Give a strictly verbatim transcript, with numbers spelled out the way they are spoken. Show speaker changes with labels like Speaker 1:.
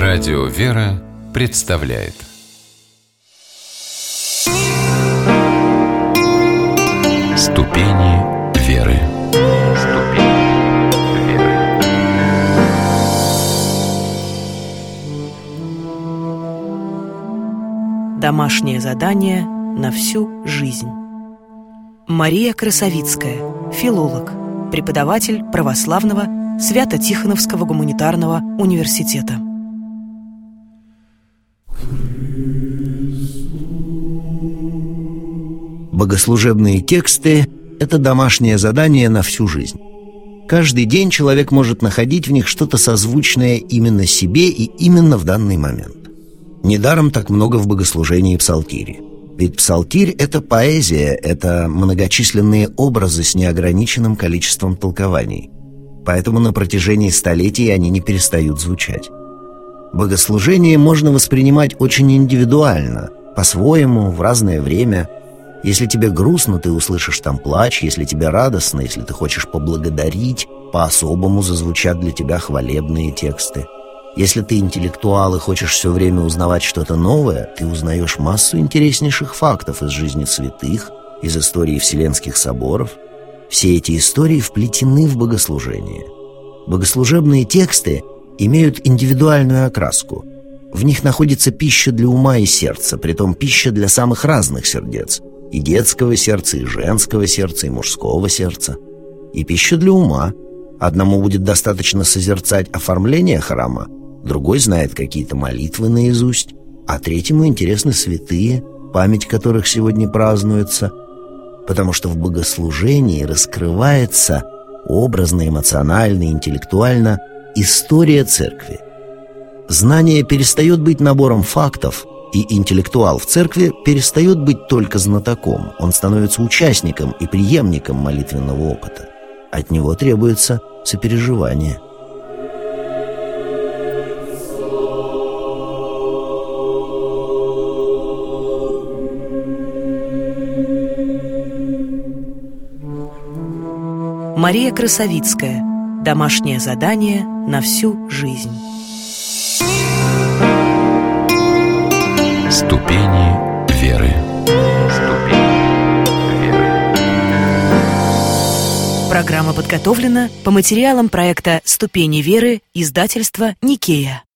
Speaker 1: Радио «Вера» представляет Ступени веры. Ступени веры.
Speaker 2: Домашнее задание на всю жизнь. Мария Красовицкая, филолог, преподаватель православного Свято-Тихоновского гуманитарного университета.
Speaker 3: Богослужебные тексты – это домашнее задание на всю жизнь. Каждый день человек может находить в них что-то созвучное именно себе и именно в данный момент. Недаром так много в богослужении псалтири. Ведь псалтирь – это поэзия, это многочисленные образы с неограниченным количеством толкований. Поэтому на протяжении столетий они не перестают звучать. Богослужение можно воспринимать очень индивидуально, по-своему, в разное время. Если тебе грустно, ты услышишь там плач, если тебе радостно, если ты хочешь поблагодарить, по-особому зазвучат для тебя хвалебные тексты. Если ты интеллектуал и хочешь все время узнавать что-то новое, ты узнаешь массу интереснейших фактов из жизни святых, из истории вселенских соборов. Все эти истории вплетены в богослужение. Богослужебные тексты имеют индивидуальную окраску. В них находится пища для ума и сердца, притом пища для самых разных сердец. И детского сердца, и женского сердца, и мужского сердца. И пища для ума. Одному будет достаточно созерцать оформление храма, другой знает какие-то молитвы наизусть, а третьему интересны святые, память которых сегодня празднуется, потому что в богослужении раскрывается образно, эмоционально, интеллектуально история церкви. Знание перестает быть набором фактов, и интеллектуал в церкви перестает быть только знатоком, он становится участником и преемником молитвенного опыта. От него требуется сопереживание.
Speaker 2: Мария Красовицкая. Домашнее задание на всю жизнь.
Speaker 1: Ступени веры. Ступени веры.
Speaker 2: Программа подготовлена по материалам проекта «Ступени веры» издательства «Никея».